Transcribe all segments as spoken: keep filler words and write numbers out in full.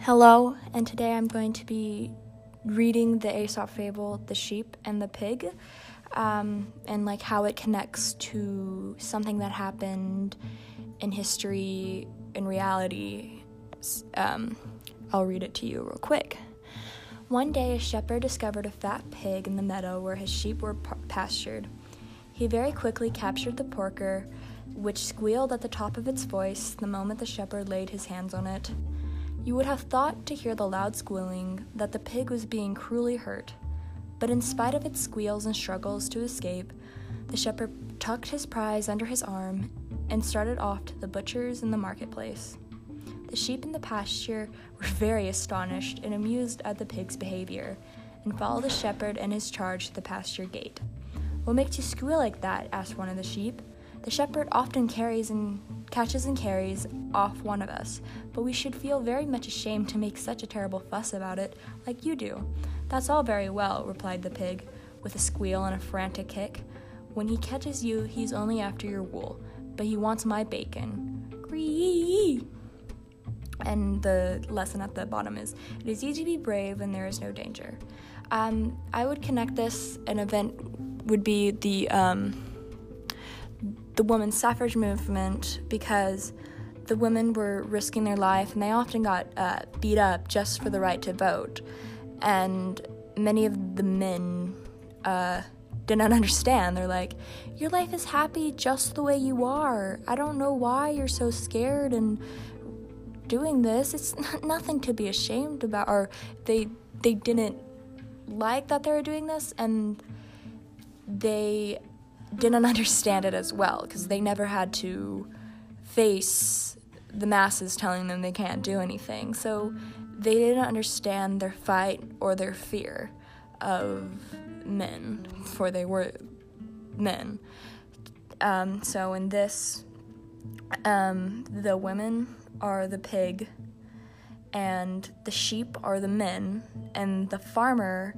Hello, and today I'm going to be reading the Aesop fable, The Sheep and the Pig, um, and like how it connects to something that happened in history, in reality. Um, I'll read it to you real quick. One day, a shepherd discovered a fat pig in the meadow where his sheep were p- pastured. He very quickly captured the porker, which squealed at the top of its voice the moment the shepherd laid his hands on it. You would have thought to hear the loud squealing that the pig was being cruelly hurt, but in spite of its squeals and struggles to escape, the shepherd tucked his prize under his arm and started off to the butcher's in the marketplace. The sheep in the pasture were very astonished and amused at the pig's behavior, and followed the shepherd and his charge to the pasture gate. "What makes you squeal like that?" asked one of the sheep. "The shepherd often carries and catches and carries off one of us, but we should feel very much ashamed to make such a terrible fuss about it, like you do." "That's all very well," replied the pig, with a squeal and a frantic kick. "When he catches you, he's only after your wool, but he wants my bacon. Gree!" And the lesson at the bottom is, it is easy to be brave and there is no danger. Um, I would connect this, an event would be the, um, the women's suffrage movement, because the women were risking their life and they often got uh, beat up just for the right to vote. And many of the men uh, did not understand. They're like, your life is happy just the way you are. I don't know why you're so scared and doing this. It's nothing to be ashamed about. Or they they didn't like that they were doing this, and they didn't understand it as well, because they never had to face the masses telling them they can't do anything. So they didn't understand their fight or their fear of men, for they were men. Um, so in this, um, the women are the pig, and the sheep are the men, and the farmer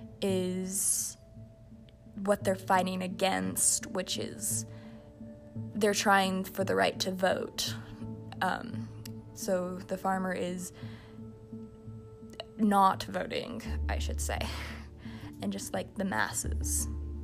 is what they're fighting against, which is they're trying for the right to vote. Um, so the farmer is not voting, I should say, and just like the masses.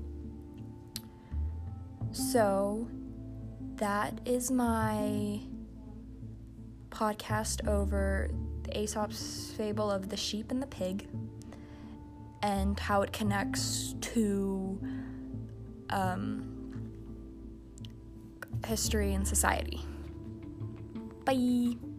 So that is my podcast over the Aesop's fable of the sheep and the pig, and how it connects to um, history and society. Bye!